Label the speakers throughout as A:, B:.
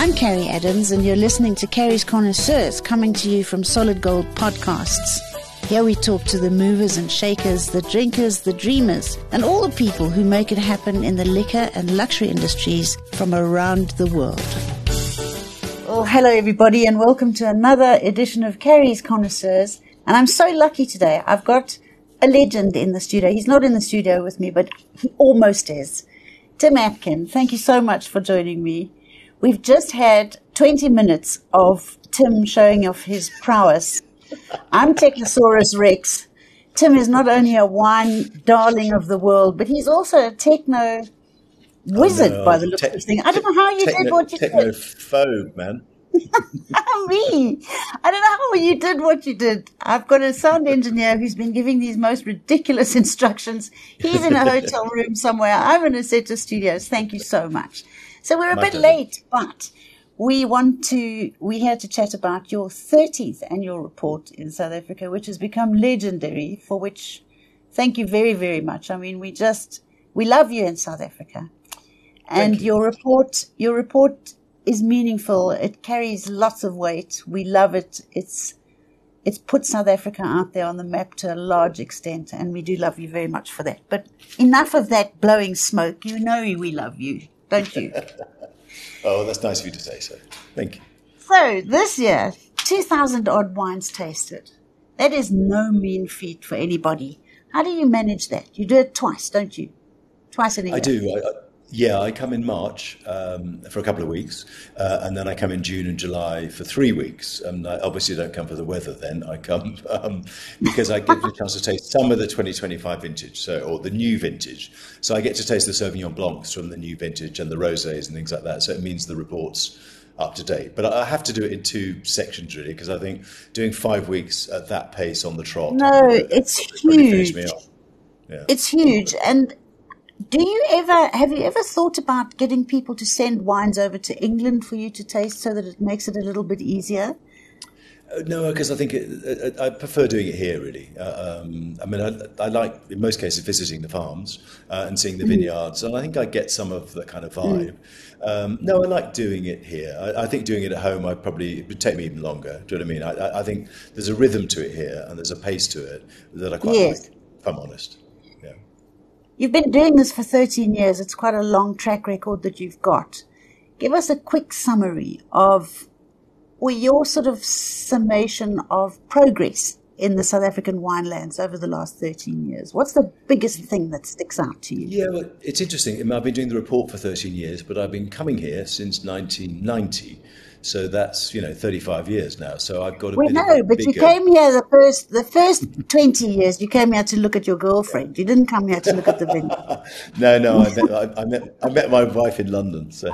A: I'm Carrie Adams, and you're listening to Carrie's Connoisseurs, coming to you from Solid Gold Podcasts. Here we talk to the movers and shakers, the drinkers, the dreamers, and all the people who make it happen in the liquor and luxury industries from around the world. Well, hello everybody, and welcome to another edition of Carrie's Connoisseurs. And I'm so lucky today. I've got a legend in the studio. He's not in the studio with me, but he almost is. Tim Atkin, thank you so much for joining me. We've just had 20 minutes of Tim showing off his prowess. I'm Techosaurus Rex. Tim is not only a wine darling of the world, but he's also a techno wizard by the looks of things. I don't know how you did what you did.
B: Technophobe, man.
A: Me. I don't know how you did what you did. I've got a sound engineer who's been giving these most ridiculous instructions. He's in a hotel room somewhere. I'm in a set of studios. Thank you so much. So we're a bit late, but we had to chat about your 30th annual report in South Africa, which has become legendary, for which thank you very, very much. I mean, we love you in South Africa. And your report is meaningful. It carries lots of weight. We love it. It's put South Africa out there on the map to a large extent, and we do love you very much for that. But enough of that blowing smoke. You know we love you, don't you?
B: Oh, that's nice of you to say so. Thank you.
A: So this year, 2,000 odd wines tasted. That is no mean feat for anybody. How do you manage that? You do it twice, don't you? Twice in a year.
B: I do. I come in March for a couple of weeks, and then I come in June and July for 3 weeks. And I obviously don't come for the weather then. I come because I get the chance to taste some of the 2025 vintage, or the new vintage. So I get to taste the Sauvignon Blancs from the new vintage and the rosés and things like that. So it means the report's up to date. But I have to do it in two sections, really, because I think doing 5 weeks at that pace on the trot.
A: No, it's huge.
B: Me up. Yeah.
A: It's huge. And have you ever thought about getting people to send wines over to England for you to taste so that it makes it a little bit easier?
B: No, because I think I prefer doing it here, really. I like, in most cases, visiting the farms and seeing the vineyards, and I think I get some of the kind of vibe. No, I like doing it here. I think doing it at home, it would take me even longer. Do you know what I mean? I think there's a rhythm to it here, and there's a pace to it that I quite like, if I'm honest. Yeah.
A: You've been doing this for 13 years. It's quite a long track record that you've got. Give us a quick summary of your sort of summation of progress in the South African winelands over the last 13 years. What's the biggest thing that sticks out to you?
B: Yeah, well, it's interesting. I've been doing the report for 13 years, but I've been coming here since 1990. So that's, 35 years now. So I've got a bit of a
A: but you came here the first 20 years, you came here to look at your girlfriend. You didn't come here to look at the vineyard.
B: No, I met my wife in London. So.
A: Yes,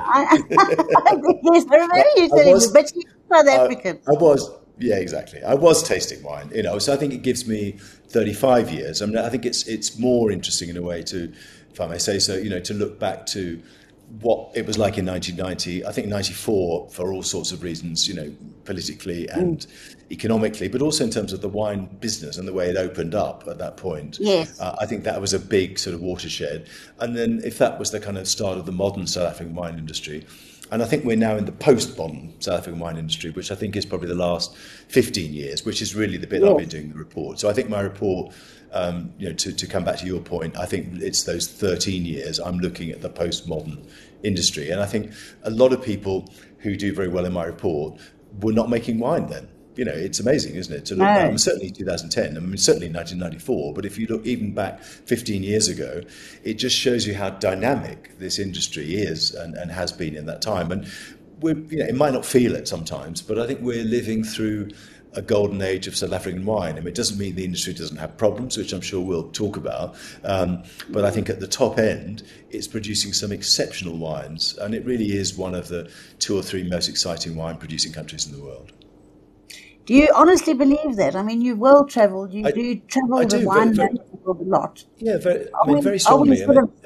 A: I remember you telling me, but you're South African.
B: I was, yeah, exactly. I was tasting wine, so I think it gives me 35 years. I mean, I think it's more interesting in a way to, if I may say so, to look back to what it was like in 1990, I think 94 for all sorts of reasons, politically and economically, but also in terms of the wine business and the way it opened up at that point.
A: Yes.
B: I think that was a big sort of watershed. And then if that was the kind of start of the modern South African wine industry, and I think we're now in the post-modern South African wine industry, which I think is probably the last 15 years, which is really the bit I've been doing the report. So I think my report, to come back to your point, I think it's those 13 years I'm looking at the postmodern industry. And I think a lot of people who do very well in my report were not making wine then. It's amazing, isn't it, to look back. Certainly 2010, certainly 1994, but if you look even back 15 years ago, it just shows you how dynamic this industry is and has been in that time. And it might not feel it sometimes, but I think we're living through a golden age of South African wine. It doesn't mean the industry doesn't have problems, which I'm sure we'll talk about, but I think at the top end, it's producing some exceptional wines, and it really is one of the 2 or 3 most exciting wine-producing countries in the world.
A: Do you honestly believe that? I mean, you've well travelled. You do travel the wine world a lot.
B: Yeah, very strongly.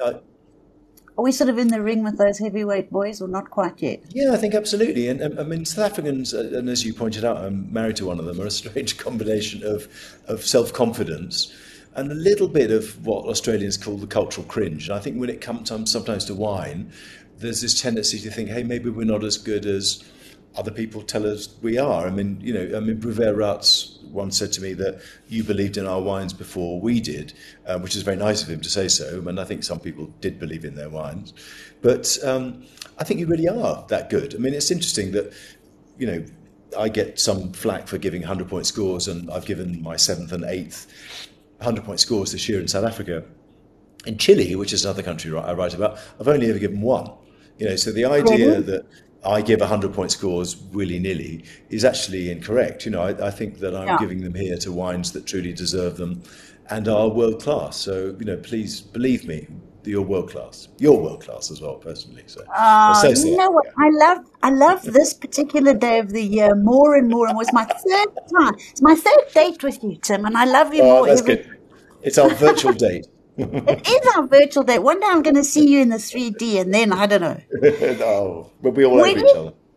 A: Are we sort of in the ring with those heavyweight boys, or not quite yet?
B: Yeah, I think absolutely. And South Africans, and as you pointed out, I'm married to one of them, are a strange combination of self-confidence, and a little bit of what Australians call the cultural cringe. And I think when it comes sometimes to wine, there's this tendency to think, hey, maybe we're not as good as other people tell us we are. I mean, Breuvert Rats once said to me that you believed in our wines before we did, which is very nice of him to say so. And I think some people did believe in their wines. But I think you really are that good. I mean, it's interesting that, I get some flack for giving 100-point scores, and I've given my 7th and 8th 100-point scores this year in South Africa. In Chile, which is another country I write about, I've only ever given 1. So the idea that I give 100-point scores willy-nilly is actually incorrect. I think that I'm giving them here to wines that truly deserve them and are world-class. So, please believe me, you're world-class. You're world-class as well, personally. So,
A: you know what? I love this particular day of the year more and more. And it's my third time. It's my third date with you, Tim, and I love you more.
B: That's good. It's our virtual date.
A: It is our virtual date. One day I'm going to see you in the 3D, and then I don't know.
B: We'll be all over each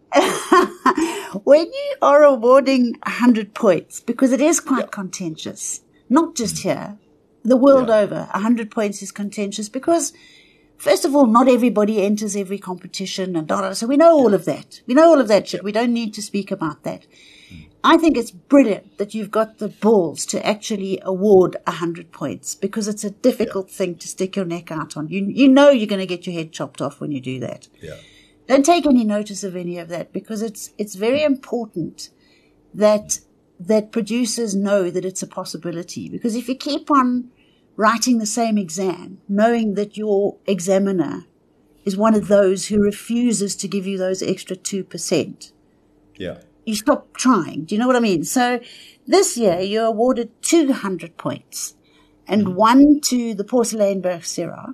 B: other.
A: When you are awarding 100 points, because it is quite contentious, not just here, the world over, 100 points is contentious because, first of all, not everybody enters every competition, and so we know all of that. We know all of that shit. We don't need to speak about that. I think it's brilliant that you've got the balls to actually award 100 points because it's a difficult thing to stick your neck out on. You know you're going to get your head chopped off when you do that.
B: Yeah.
A: Don't take any notice of any of that because it's very important that producers know that it's a possibility. Because if you keep on writing the same exam, knowing that your examiner is one of those who refuses to give you those extra 2%.
B: Yeah.
A: You stop trying. Do you know what I mean? So this year you're awarded 200 points and one to the Porcelainberg Syrah.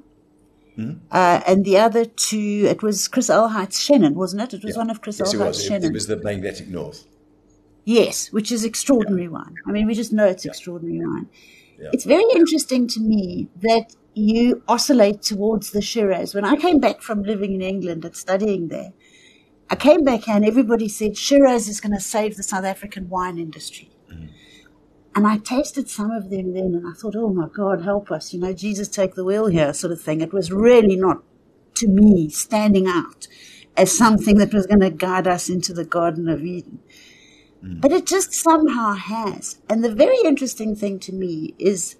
A: And the other to, it was Chris Alheit's Chenin, wasn't it? It was one of Chris Alheit's Chenin.
B: It was the Magnetic North.
A: Yes, which is extraordinary wine. I mean, we just know it's extraordinary wine. Yeah. It's very interesting to me that you oscillate towards the Shiraz. When I came back from living in England and studying there, I came back here and everybody said Shiraz is going to save the South African wine industry. And I tasted some of them then and I thought, oh my God, help us, Jesus take the wheel here sort of thing. It was really not, to me, standing out as something that was going to guide us into the Garden of Eden. But it just somehow has. And the very interesting thing to me is,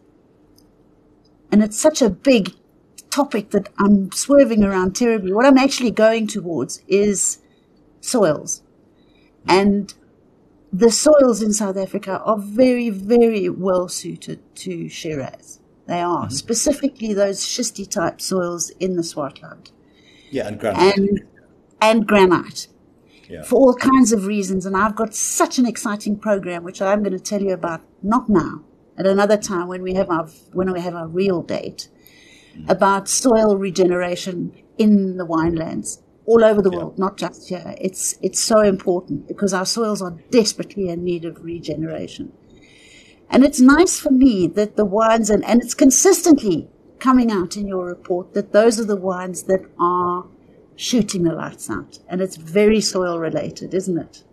A: and it's such a big topic that I'm swerving around terribly, what I'm actually going towards is soils. And the soils in South Africa are very, very well suited to Shiraz. They are, specifically those schisty type soils in the Swartland.
B: Yeah, and granite.
A: And granite.
B: Yeah.
A: For all kinds of reasons. And I've got such an exciting program, which I'm going to tell you about, not now, at another time when we have our real date, about soil regeneration in the winelands all over the world, not just here. It's so important because our soils are desperately in need of regeneration. And it's nice for me that the wines, and it's consistently coming out in your report, that those are the wines that are shooting the lights out. And it's very soil related, isn't it?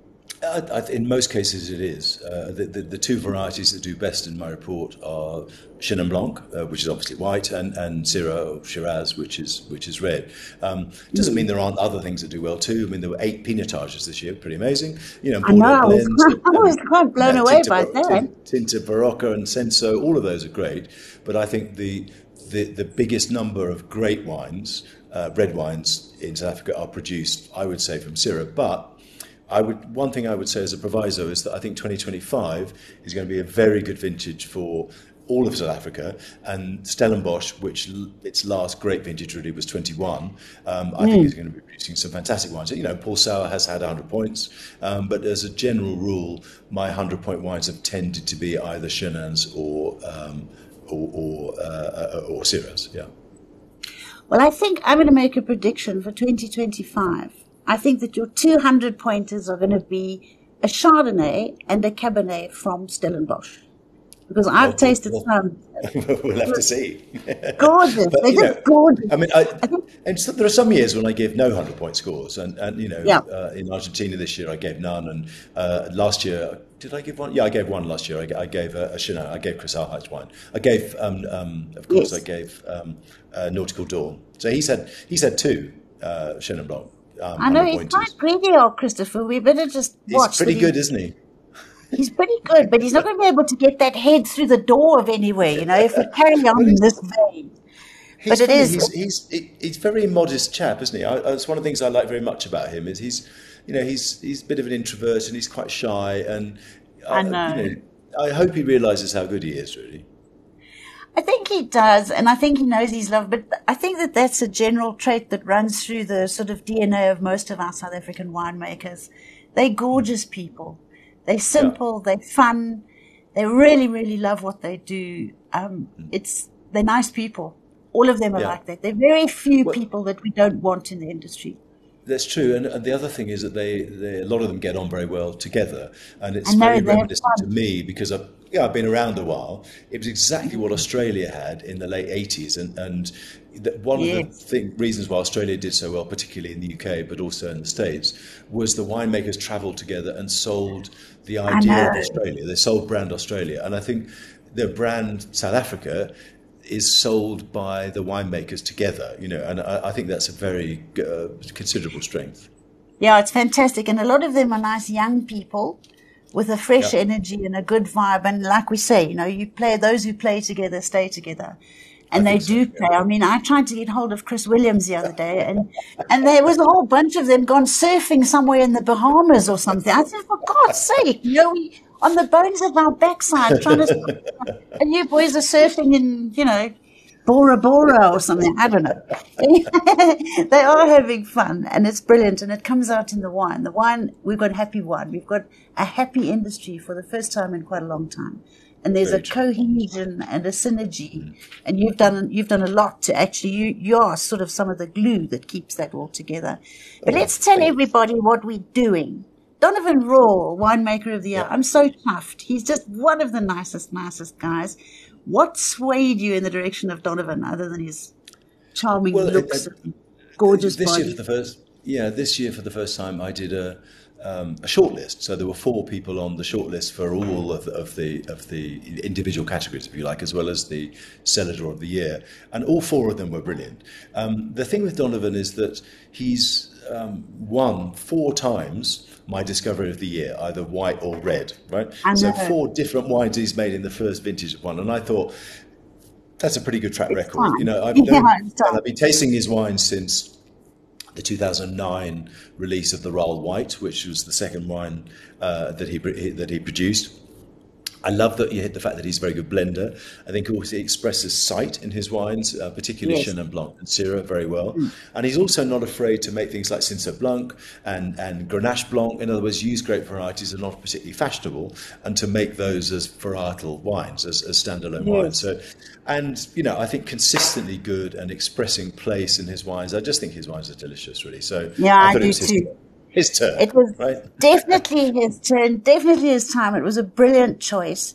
B: In most cases it is. The two varieties that do best in my report are Chenin Blanc, which is obviously white, and Syrah or Shiraz, which is red. Doesn't mean there aren't other things that do well too. I mean, there were 8 pinotages this year, pretty amazing.
A: I know, I was quite blown away by that.
B: Tinta Barocca and Senso, all of those are great. But I think the biggest number of great wines, red wines in South Africa, are produced, I would say, from Syrah. But one thing I would say as a proviso is that I think 2025 is going to be a very good vintage for all of South Africa, and Stellenbosch, which its last great vintage really was 21, I think is going to be producing some fantastic wines. Paul Sauer has had 100 points, but as a general rule, my 100-point wines have tended to be either Chenins or Syrahs. Yeah.
A: Well, I think I'm going to make a prediction for 2025. I think that your 200 pointers are going to be a Chardonnay and a Cabernet from Stellenbosch. because I've tasted some.
B: We'll have to see.
A: Gorgeous.
B: But,
A: They're just gorgeous.
B: I mean, and so there are some years when I give no 100-point scores, and
A: Yeah.
B: in Argentina this year I gave none, and last year did I give one? Yeah, I gave one last year. I gave a Chenin. I gave Chris Alheit's wine. I gave, of course,
A: Yes.
B: I gave Nautical Dawn. So he's had two Chenin Blanc.
A: I know he's
B: 100-pointers.
A: quite greedy, old Christopher. We better just watch.
B: He's pretty
A: that
B: good, isn't he?
A: He's pretty good, but he's not going to be able to get that head through the door of anywhere, if we carry on in this vein. But it is.
B: He's a very modest chap, isn't he? It's one of the things I like very much about him is he's a bit of an introvert and he's quite shy, and
A: I know.
B: I hope he realises how good he is, really.
A: I think he does, and I think he knows he's loved, but I think that that's a general trait that runs through the sort of DNA of most of our South African winemakers. They're gorgeous people. They're simple, they're fun, they really, really love what they do. They're nice people. All of them are like that. There are very few people that we don't want in the industry.
B: That's true, and the other thing is that a lot of them get on very well together, and it's very reminiscent to me because I've been around a while. It was exactly what Australia had in the late 80s, and one of the reasons why Australia did so well, particularly in the UK, but also in the States, was the winemakers travelled together and sold the idea of Australia. They sold brand Australia, and I think the brand South Africa is sold by the winemakers together, and I think that's a very considerable strength.
A: Yeah, it's fantastic. And a lot of them are nice young people with a fresh energy and a good vibe. And like we say, those who play together stay together. And they do play. I mean, I tried to get hold of Chris Williams the other day, and there was a whole bunch of them gone surfing somewhere in the Bahamas or something. I said, for God's sake, we on the bones of our backside trying to, and you boys are surfing in, Bora Bora or something. I don't know. They are having fun, and it's brilliant, and it comes out in the wine. The wine, we've got happy wine. We've got a happy industry for the first time in quite a long time. And there's a cohesion and a synergy, and you've done a lot to actually, you are sort of some of the glue that keeps that all together. But let's tell everybody what we're doing. Donovan Raw, winemaker of the year. I'm so chuffed. He's just one of the nicest guys. What swayed you in the direction of Donovan, other than his charming looks, and gorgeous body?
B: This year for the first time, I did a shortlist. So there were 4 people on the shortlist for all of the individual categories, if you like, as well as the Cellar Door of the Year, and all 4 of them were brilliant. The thing with Donovan is that he's won 4 times my Discovery of the Year, either white or red, right? So 4 different wines he's made in the first vintage of one, and I thought that's a pretty good track record. I've been tasting his wine since the 2009 release of the Raoul White, which was the second wine that he produced. I love the fact that he's a very good blender. I think also he expresses sight in his wines, particularly Chenin Blanc and Syrah, very well. And he's also not afraid to make things like Cinsault Blanc and Grenache Blanc. In other words, use grape varieties that are not particularly fashionable, and to make those as varietal wines, as standalone wines. So, I think consistently good and expressing place in his wines. I just think his wines are delicious, really. So
A: I do too.
B: His turn.
A: It was
B: definitely
A: his turn, definitely his time. It was a brilliant choice.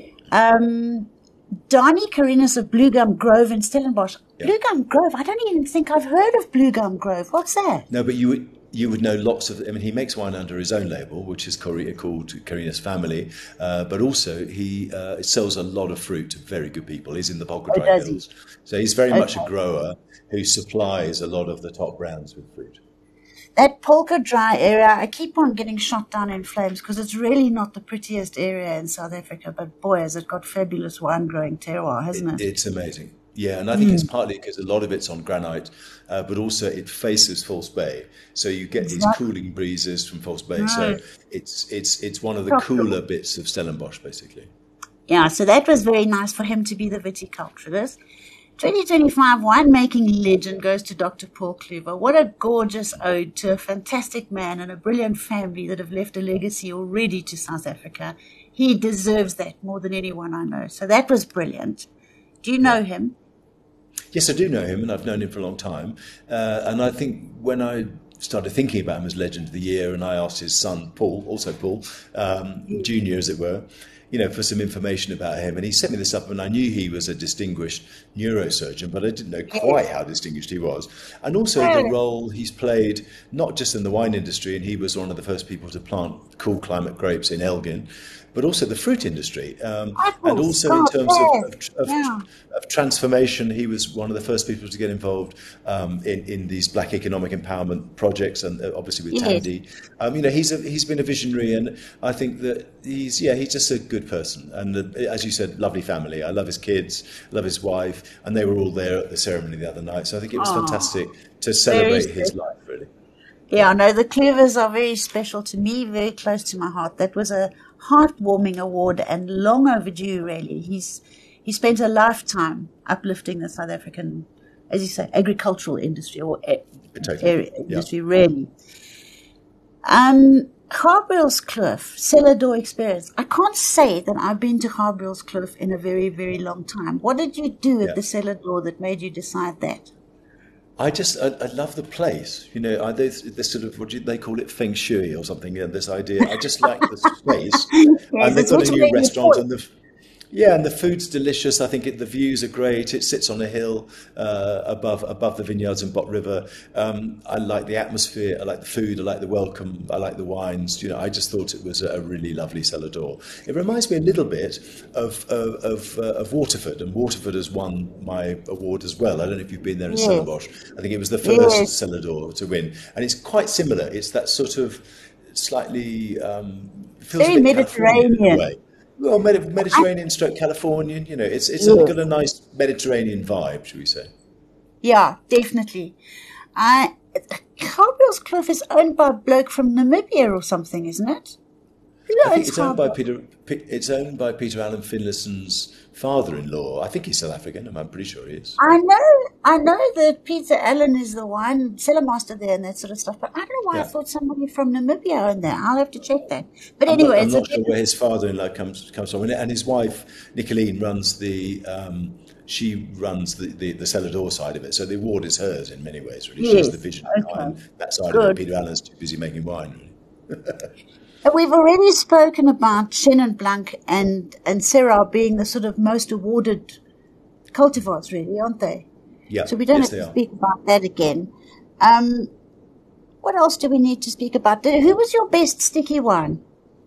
A: Donnie Carinas of Blue Gum Grove in Stellenbosch. Yeah. Blue Gum Grove, I don't even think I've heard of Blue Gum Grove. What's that?
B: No, but you would know lots of. I mean, he makes wine under his own label, which is called Carinas Family. But also, he sells a lot of fruit to very good people. He's in the Polka Dry Hills, so he's very much a grower who supplies a lot of the top brands with fruit.
A: That Polka Dry area, I keep on getting shot down in flames because it's really not the prettiest area in South Africa. But boy, has it got fabulous wine growing terroir, hasn't it?
B: It's amazing. Yeah, and I think it's partly because a lot of it's on granite, but also it faces False Bay, so you get these cooling breezes from False Bay. Right. So it's one of the cooler bits of Stellenbosch, basically.
A: Yeah, so that was very nice for him to be the viticulturist. 2025 winemaking legend goes to Dr. Paul Kluwer. What a gorgeous ode to a fantastic man and a brilliant family that have left a legacy already to South Africa. He deserves that more than anyone I know. So that was brilliant. Do you know him?
B: Yes, I do know him, and I've known him for a long time. And I think when I started thinking about him as Legend of the Year, and I asked his son, Paul, Junior, as it were, for some information about him. And he sent me this up, and I knew he was a distinguished neurosurgeon, but I didn't know quite how distinguished he was. And also the role he's played, not just in the wine industry, and he was one of the first people to plant cool climate grapes in Elgin, but also the fruit industry. And also in terms of transformation, he was one of the first people to get involved in these black economic empowerment projects, and obviously with Tandy. He's been a visionary, and I think that he's just a good person. And as you said, lovely family. I love his kids, love his wife, and they were all there at the ceremony the other night. So I think it was fantastic to celebrate his life, really.
A: Yeah, no, the Kluvers are very special to me, very close to my heart. That was a heartwarming award and long overdue, really. He spent a lifetime uplifting the South African, as you say, agricultural industry or industry, really. Gabrielskloof, cellar door experience. I can't say that I've been to Gabrielskloof in a very, very long time. What did you do at the cellar door that made you decide that?
B: I love the place. This sort of, they call it feng shui or something. This idea. I just like the space. And they've got a new restaurant, and the food's delicious. I think the views are great. It sits on a hill above the vineyards and Bot River. I like the atmosphere. I like the food. I like the welcome. I like the wines. I just thought it was a really lovely cellar door. It reminds me a little bit of Waterford, and Waterford has won my award as well. I don't know if you've been there in Stellenbosch. I think it was the first cellar door to win, and it's quite similar. It's that sort of slightly feels
A: very
B: a bit
A: Mediterranean
B: way. Well, Mediterranean stroke Californian, it's got a nice Mediterranean vibe, should we say? Yeah,
A: definitely. Gabrielskloof is owned by a bloke from Namibia or something, isn't it?
B: I think it's owned by Peter Allen Finlayson's father-in-law. I think he's South African. I'm pretty sure he is.
A: I know that Peter Allen is the wine cellar master there and that sort of stuff, but I don't know why I thought somebody from Namibia owned there. I'll have to check that. But anyway,
B: I'm not sure where his father-in-law comes from, and his wife Nicoline runs the cellar door side of it. So the award is hers in many ways. Really, she's the vision behind that side of it. Peter Allen's too busy making wine. Really.
A: We've already spoken about Chenin Blanc and Syrah being the sort of most awarded cultivars, really, aren't they?
B: Yeah.
A: So we don't have to speak about that again. What else do we need to speak about? Who was your best sticky wine?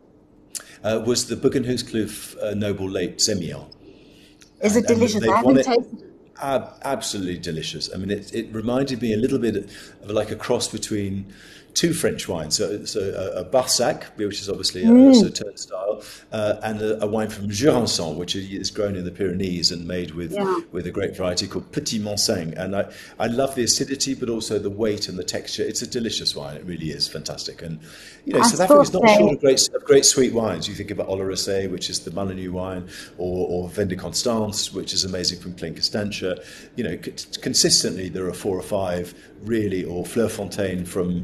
B: Was the Buggenhuiskloof Noble Late Semillon.
A: Is it delicious? I haven't tasted it.
B: Absolutely delicious. I mean, it reminded me a little bit of like a cross between two French wines. So a Barsac, which is obviously a Sauternes style, and a wine from Jurançon, which is grown in the Pyrenees and made with a great variety called Petit Manseng. And I love the acidity, but also the weight and the texture. It's a delicious wine. It really is fantastic. And South Africa is not short of great sweet wines. You think about Oleracé, which is the Molyneux wine, or Vin de Constance, which is amazing from Clinquestantia. Consistently there are 4 or 5 really, or Fleur Fontaine from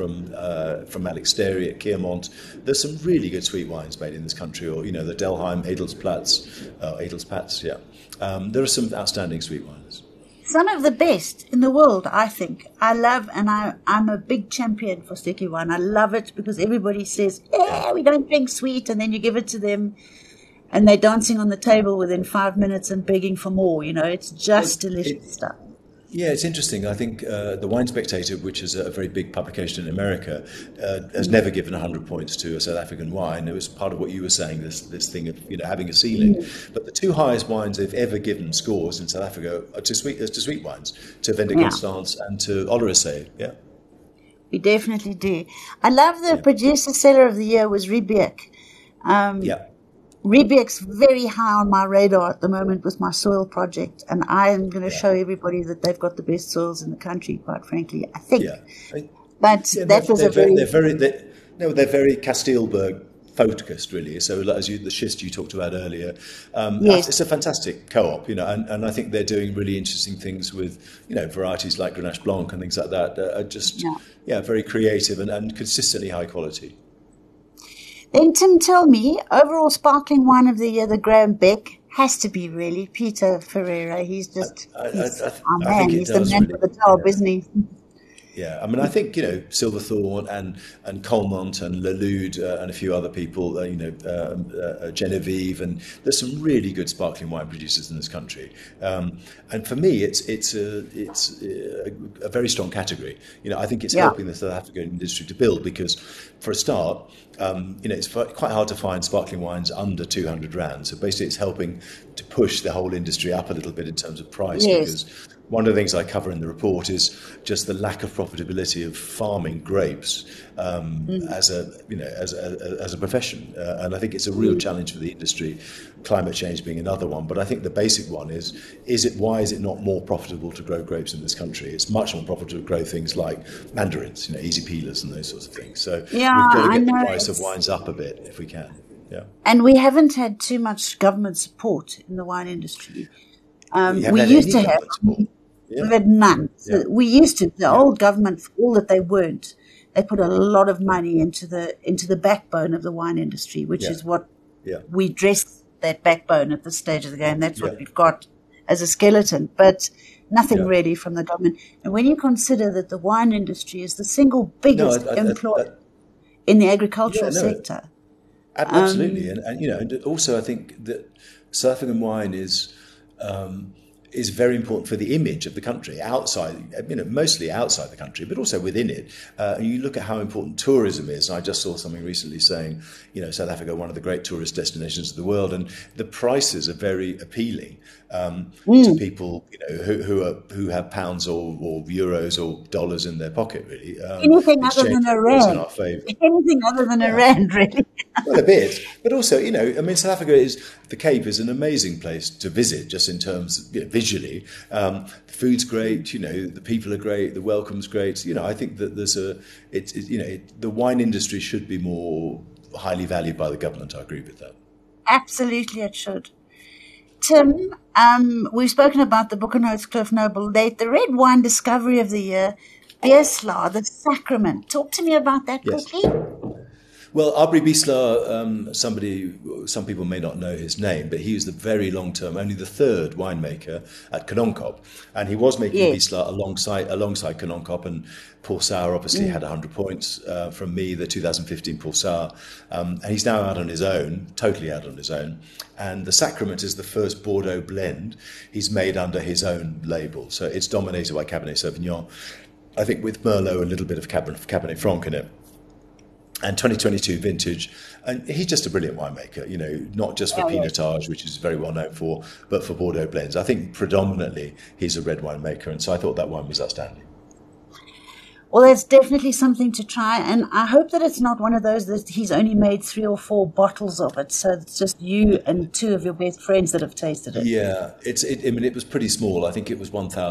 B: Alex Dairy at Kearmont. There's some really good sweet wines made in this country, or the Delheim Edelspatz. There are some outstanding sweet wines.
A: Some of the best in the world, I think. I love, and I'm a big champion for sticky wine. I love it because everybody says, we don't drink sweet, and then you give it to them and they're dancing on the table within 5 minutes and begging for more. It's just delicious stuff.
B: Yeah, it's interesting. I think the Wine Spectator, which is a very big publication in America, has never given 100 points to a South African wine. It was part of what you were saying, this thing of having a ceiling. But the 2 highest wines they've ever given scores in South Africa are to sweet wines, to Vin de Constance and to Oleracé. Yeah,
A: we definitely do. I love the producer seller of the year was Riebeek. Riebeek's very high on my radar at the moment with my soil project, and I am going to show everybody that they've got the best soils in the country, quite frankly, I think. But that was
B: they're very Castelberg focused, really. So as the schist you talked about earlier, it's a fantastic co-op, and I think they're doing really interesting things with, varieties like Grenache Blanc and things like that are just, very creative and consistently high quality.
A: Then, Tim, tell me, overall sparkling wine of the year, the Graham Beck, has to be really Peter Ferreira. He's just, he's the man of the job, isn't he?
B: Yeah, I mean, I think Silverthorne and Colmont and Lelude and a few other people, Genevieve, and there's some really good sparkling wine producers in this country. And for me, it's a very strong category. I think it's helping the South African industry to build because, for a start, it's quite hard to find sparkling wines under 200 rand. So basically, it's helping to push the whole industry up a little bit in terms of price because one of the things I cover in the report is just the lack of profitability of farming grapes as a profession, and I think it's a real challenge for the industry. Climate change being another one, but I think the basic one is why is it not more profitable to grow grapes in this country? It's much more profitable to grow things like mandarins, easy peelers and those sorts of things. So we've got to get the price of wines up a bit if we can. Yeah,
A: and we haven't had too much government support in the wine industry. We used to have. We've had none. So we used to. The old government, for all that they weren't, they put a lot of money into the backbone of the wine industry, which is what we dress that backbone at this stage of the game. That's what we've got as a skeleton, but nothing really from the government. And when you consider that the wine industry is the single biggest employer in the agricultural sector.
B: Absolutely. And also I think that South African wine is very important for the image of the country outside, mostly outside the country, but also within it. You look at how important tourism is. I just saw something recently saying, South Africa, one of the great tourist destinations of the world, and the prices are very appealing to people, who have pounds or euros or dollars in their pocket, really.
A: Anything other than a rand. Anything other than a rand, really.
B: Well, a bit, but also, South Africa the Cape is an amazing place to visit, just in terms, visually. The food's great, the people are great, the welcome's great. I think that the wine industry should be more highly valued by the government. I agree with that.
A: Absolutely, it should. Tim, we've spoken about the Boekenhout's Cliff Noble Late, the red wine discovery of the year, Beerslaar, the Sacrament. Talk to me about that quickly.
B: Well, Aubrey Beerslaar, some people may not know his name, but he was the very long-term, only the third winemaker at Kanonkop. And he was making Beerslaar alongside Kanonkop, and Paul Sauer obviously had 100 points from me, the 2015 Paul Sauer. And he's now out on his own, totally out on his own. And the Sacrament is the first Bordeaux blend he's made under his own label. So it's dominated by Cabernet Sauvignon, I think with Merlot, a little bit of Cabernet Franc in it. And 2022 vintage, and he's just a brilliant winemaker, not just for Pinotage, which is very well known for, but for Bordeaux blends. I think predominantly he's a red winemaker, and so I thought that wine was outstanding.
A: Well, that's definitely something to try, and I hope that it's not one of those that he's only made 3 or 4 bottles of it, so it's just you and 2 of your best friends that have tasted it.
B: Yeah, it was pretty small. I think it was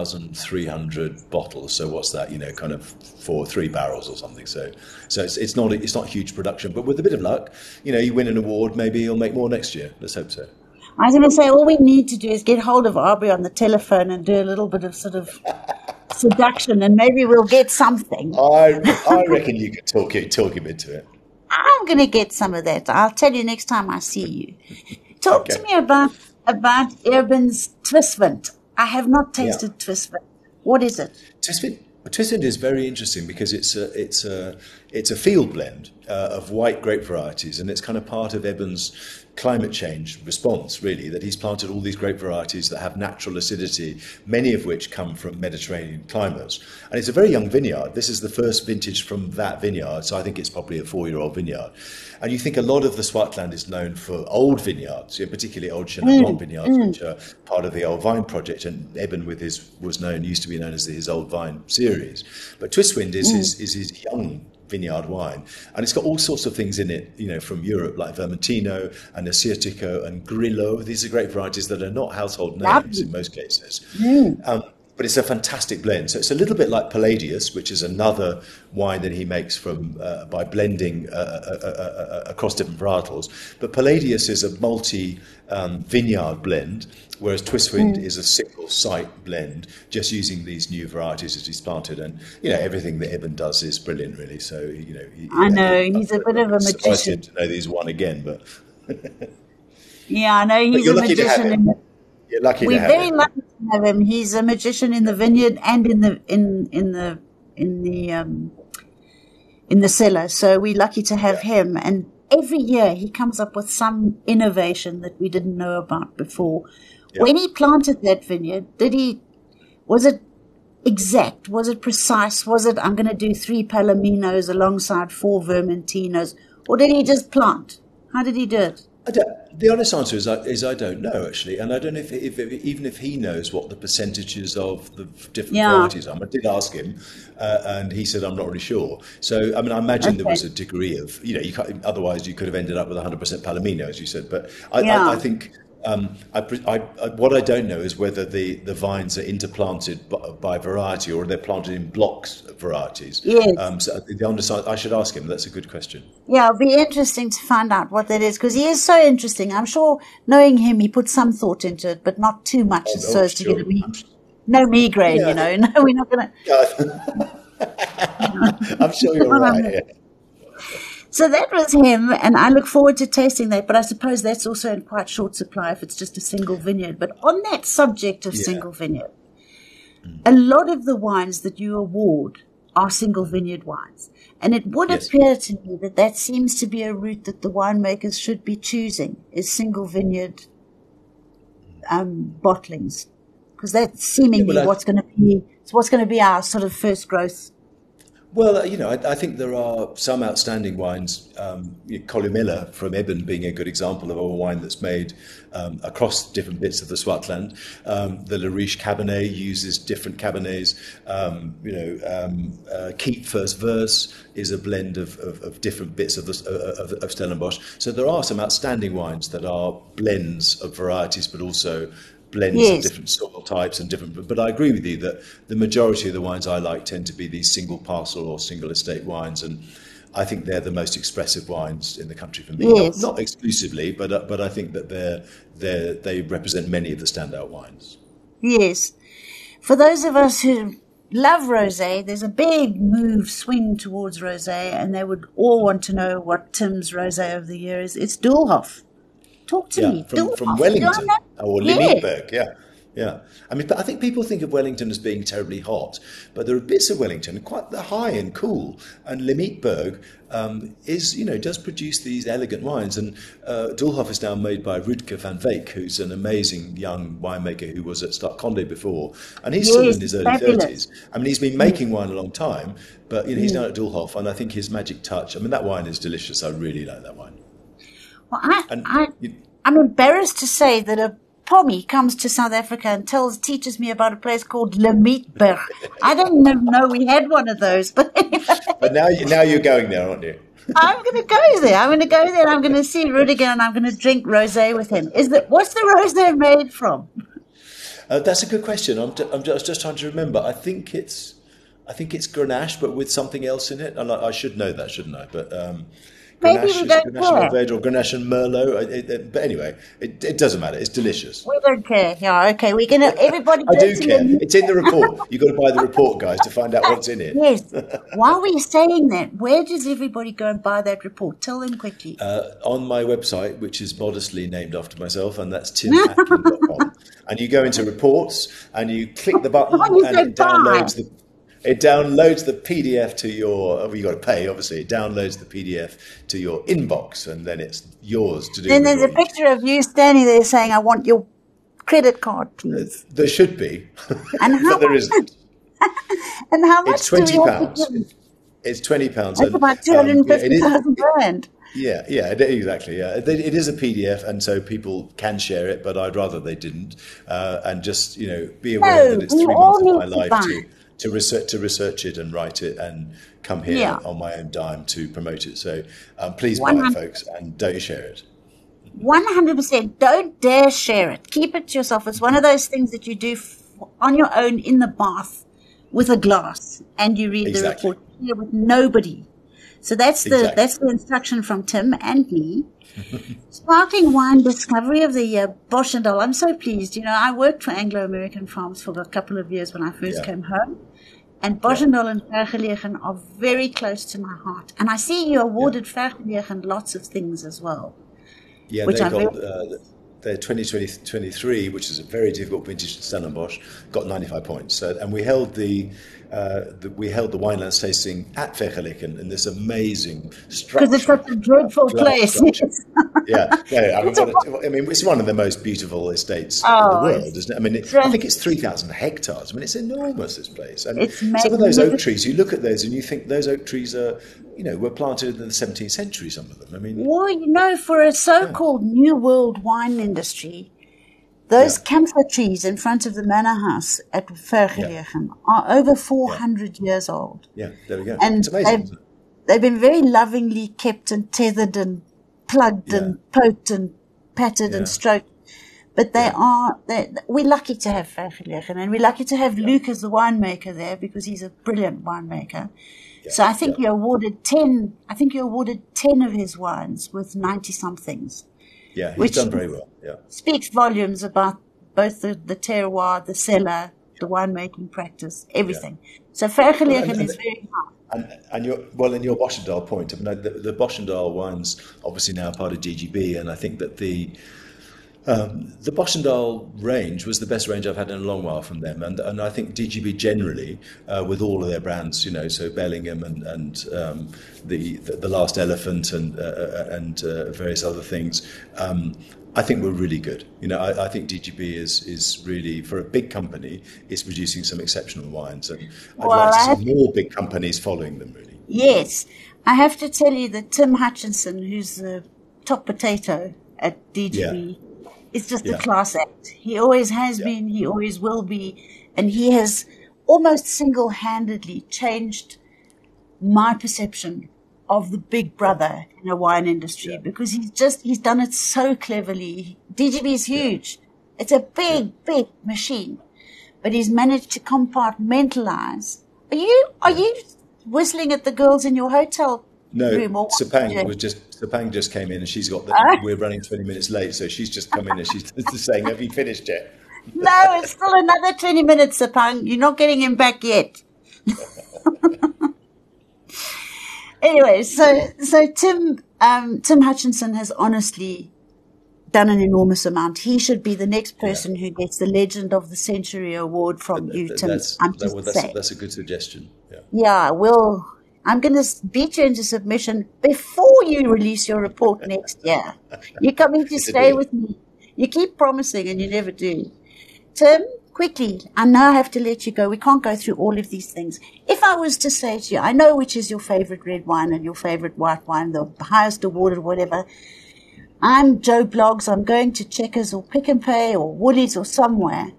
B: 1,300 bottles. So what's that? Kind of 3 barrels or something. So it's not huge production, but with a bit of luck, you win an award, maybe you'll make more next year. Let's hope so.
A: I was going to say, all we need to do is get hold of Aubrey on the telephone and do a little bit of sort of seduction, and maybe we'll get something.
B: I reckon you could talk him into it.
A: I'm going to get some of that. I'll tell you next time I see you. Talk to me about Urban's Twiswind. I have not tasted Twiswind. What is it?
B: Twiswind is very interesting because it's a field blend of white grape varieties, and it's kind of part of Eben's climate change response, really, that he's planted all these grape varieties that have natural acidity, many of which come from Mediterranean climates. And it's a very young vineyard. This is the first vintage from that vineyard, so I think it's probably a 4-year-old vineyard. And you think a lot of the Swartland is known for old vineyards, particularly old Chenin Blanc vineyards, which are part of the Old Vine project, and Eben used to be known as his Old Vine series. But Twiswind is his young vineyard wine, and it's got all sorts of things in it, from Europe, like Vermentino and Assyrtiko and Grillo. These are great varieties that are not household names in most cases. But it's a fantastic blend. So it's a little bit like Palladius, which is another wine that he makes by blending across different varietals. But Palladius is a multi-vineyard blend, whereas Twiswind is a single site blend, just using these new varieties that he's planted. And, everything that Eben does is brilliant, really. So,
A: I know, he's a bit of a magician.
B: To know that he's won again, but...
A: Yeah, I know, he's a magician.
B: You're lucky
A: We're
B: to have him.
A: Very lucky to have him. He's a magician in the vineyard and in the in the cellar. So we're lucky to have him. And every year he comes up with some innovation that we didn't know about before. Yeah. When he planted that vineyard, was it exact? Was it precise? Was it, I'm going to do 3 Palominos alongside 4 Vermentinos? Or did he just plant? How did he do it?
B: The honest answer is I don't know, actually. And I don't know if even if he knows what the percentages of the different varieties are. I did ask him, and he said, I'm not really sure. So, I mean, I imagine there was a degree of, you can't, otherwise you could have ended up with 100% Palomino, as you said. But I think... what I don't know is whether the vines are interplanted by variety or they're planted in blocks of varieties.
A: Yes.
B: So the honest, I should ask him. That's a good question.
A: Yeah, it'll be interesting to find out what that is, because he is so interesting. I'm sure, knowing him, he put some thought into it, but not too much so as to get no migraine, No, we're not going to...
B: I'm sure you're right. Yeah.
A: So that was him, and I look forward to tasting that, but I suppose that's also in quite short supply if it's just a single vineyard. But on that subject of single vineyard, a lot of the wines that you award are single vineyard wines. And it would appear to me that seems to be a route that the winemakers should be choosing, is single vineyard bottlings. Because that's seemingly what's going to be our sort of first growth.
B: Well, I think there are some outstanding wines. Columella from Eben being a good example of a wine that's made across different bits of the Swartland. The Le Riche Cabernet uses different Cabernets. Keep First Verse is a blend of different bits of Stellenbosch. So there are some outstanding wines that are blends of varieties, but also blends of different soil types and different. But I agree with you that the majority of the wines I like tend to be these single parcel or single estate wines, and I think they're the most expressive wines in the country for me.
A: Yes.
B: Not exclusively, but I think that they represent many of the standout wines.
A: Yes, for those of us who love rosé, there's a big swing towards rosé, and they would all want to know what Tim's rosé of the year is. It's Doelhof. Talk to me.
B: From Wellington or Limburg, yeah. I mean, I think people think of Wellington as being terribly hot, but there are bits of Wellington quite high and cool. And Limburg does produce these elegant wines. And Doelhof is now made by Rutger van Veek, who's an amazing young winemaker who was at Starkkonde before, and he's still in his early 30s. I mean, he's been making wine a long time, but he's now at Doelhof, and I think his magic touch. I mean, that wine is delicious. I really like that wine.
A: Well, I'm embarrassed to say that a Pommy comes to South Africa and teaches me about a place called Limburg. I didn't know we had one of those, but anyway.
B: But now you're going there, aren't you?
A: I'm going to go there. I'm going to see Rudiger, and I'm going to drink rosé with him. What's the rosé made from?
B: That's a good question. I'm just trying to remember. I think it's Grenache, but with something else in it. And I should know that, shouldn't I? But
A: maybe we don't care.
B: Or Grenache and Merlot. But anyway, it doesn't matter. It's delicious.
A: We don't care. Yeah, okay. We're going to, everybody.
B: I do care. It's in the report. You've got to buy the report, guys, to find out what's in it.
A: Yes. While we're saying that, where does everybody go and buy that report? Tell them quickly.
B: On my website, which is modestly named after myself, and that's timatkin.com. And you go into reports and you click the button and it downloads the PDF to your, you've got to pay, obviously. It downloads the PDF to your inbox, and then it's yours to do.
A: Then there's a picture of you standing there saying, I want your credit card, please.
B: There should be,
A: and how
B: but there isn't.
A: And how much?
B: It's £20. It's £20.
A: That's about 250,000 rand.
B: Yeah, exactly. Yeah, it is a PDF, and so people can share it, but I'd rather they didn't. And just be aware that it's 3 months of my life to research it and write it and come here on my own dime to promote it. So please buy it, folks, and don't share it.
A: 100%. Don't dare share it. Keep it to yourself. It's one of those things that you do on your own in the bath with a glass, and you read the report here with nobody. So that's the instruction from Tim and me. Sparkling Wine Discovery of the Year, Bosch and Doll. I'm so pleased. I worked for Anglo American Farms for a couple of years when I first came home. And Bosch and Doll and Vergelegen are very close to my heart. And I see you awarded Vergelegen lots of things as well.
B: Yeah, they got their 2023, which is a very difficult vintage in Stellenbosch, got 95 points. And we held the we held the Winelands tasting at Vergeleken in this amazing structure.
A: Because it's such a dreadful place.
B: Yeah, I mean, it's one of the most beautiful estates in the world, isn't it? I mean, I think it's 3,000 hectares. I mean, it's enormous, this place. And some of those oak trees, you look at those and you think those oak trees are, were planted in the 17th century, some of them. I mean,
A: well, for a so-called New World wine industry, those camphor trees in front of the manor house at Vergeleken are over 400 years old.
B: Yeah, there we go.
A: And
B: it's amazing.
A: They've been very lovingly kept and tethered and plugged and poked and patted and stroked. But we're lucky to have Vergeleken, and we're lucky to have Luke as the winemaker there, because he's a brilliant winemaker. Yeah, so I think you awarded 10 of his wines with 90-somethings.
B: Yeah, he's done very well. Yeah,
A: speaks volumes about both the terroir, the cellar, the winemaking practice, everything. Yeah. So Vergeleken is very high.
B: And your Boschendal point. I mean, the Boschendal wines obviously now part of DGB, and I think that the Boschendal range was the best range I've had in a long while from them, and I think DGB generally, with all of their brands, so Bellingham and the Last Elephant and various other things, I think we're really good. I think DGB is really, for a big company, is producing some exceptional wines, and I'd like to see more big companies following them, really.
A: Yes, I have to tell you that Tim Hutchinson, who's the top potato at DGB, is just a class act. He always has been, he always will be, and he has almost single-handedly changed my perception of the big brother in a wine industry, because he's done it so cleverly. DGB is huge. It's a big machine, but he's managed to compartmentalize. Are you whistling at the girls in your hotel room?
B: No, Sepang just came in, and she's got we're running 20 minutes late, so she's just come in and she's just saying, have you finished yet?
A: No, it's still another 20 minutes, Sepang. You're not getting him back yet. Anyway, so Tim Hutchinson has honestly done an enormous amount. He should be the next person who gets the Legend of the Century award from you, Tim.
B: That's a good suggestion.
A: Yeah, well, I'm going to beat you into submission before you release your report next year. You're coming to stay with me. You keep promising and you never do. Tim, quickly, I now have to let you go. We can't go through all of these things. If I was to say to you, I know which is your favorite red wine and your favorite white wine, the highest awarded, whatever. I'm Joe Bloggs. I'm going to Checkers or Pick and Pay or Woolies or somewhere.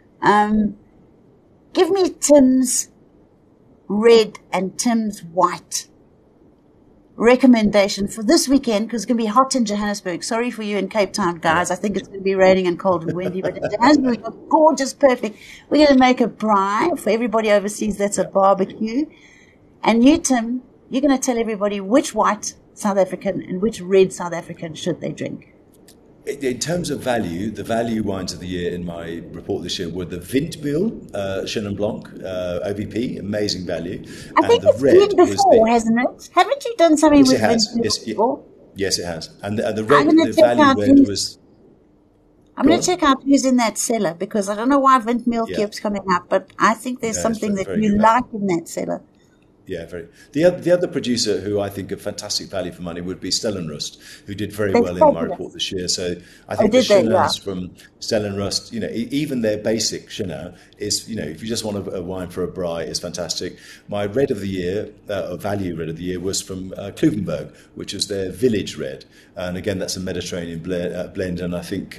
A: Give me Tim's red and Tim's white recommendation for this weekend, because it's going to be hot in Johannesburg. Sorry for you in Cape Town, guys. I think it's going to be raining and cold and windy, but in Johannesburg, it's gorgeous, perfect. We're going to make a braai for everybody overseas. That's a barbecue. And you, Tim, you're going to tell everybody which white South African and which red South African should they drink.
B: In terms of value, the value wines of the year in my report this year were the Windmühl, Chenin Blanc, OVP, amazing value.
A: I think it's been before, hasn't it? Haven't you done something with Windmühl before?
B: Yes, it has. And the value red was...
A: I'm going to check out who's in that cellar, because I don't know why Windmühl keeps coming up, but I think there's something that you like in that cellar.
B: Yeah, very. The other producer who I think of fantastic value for money would be Stellenrust, who did very well in my report this year. So I think the Chenin from Stellenrust, even their basic Chenin is, if you just want a wine for a braai, is fantastic. My red of the year, value red of the year, was from Kluvenberg, which was their village red. And again, that's a Mediterranean blend, and I think...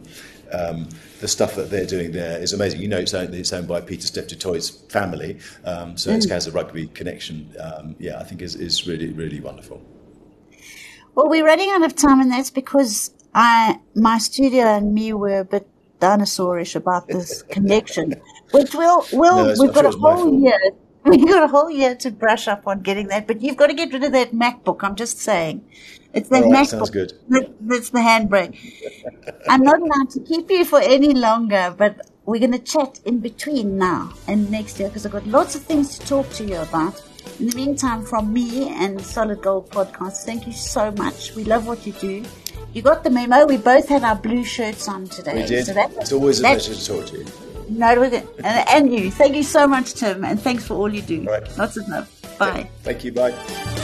B: the stuff that they're doing there is amazing. It's owned by Peter Steph du Toit's family, so it has a rugby connection. I think is really, really wonderful.
A: Well, we're running out of time, and that's because my studio and me were a bit dinosaurish about this connection, which we've got a whole year. We've got a whole year to brush up on getting that, but you've got to get rid of that MacBook. I'm just saying. It's that MacBook.
B: Sounds good.
A: That's the handbrake. I'm not allowed to keep you for any longer, but we're going to chat in between now and next year, because I've got lots of things to talk to you about. In the meantime, from me and Solid Gold Podcast, thank you so much. We love what you do. You got the memo. We both had our blue shirts on today.
B: We did. It's always a pleasure to talk to you.
A: No, and you. Thank you so much, Tim, and thanks for all you do.
B: All right.
A: Lots of love. Bye.
B: Okay. Thank you. Bye.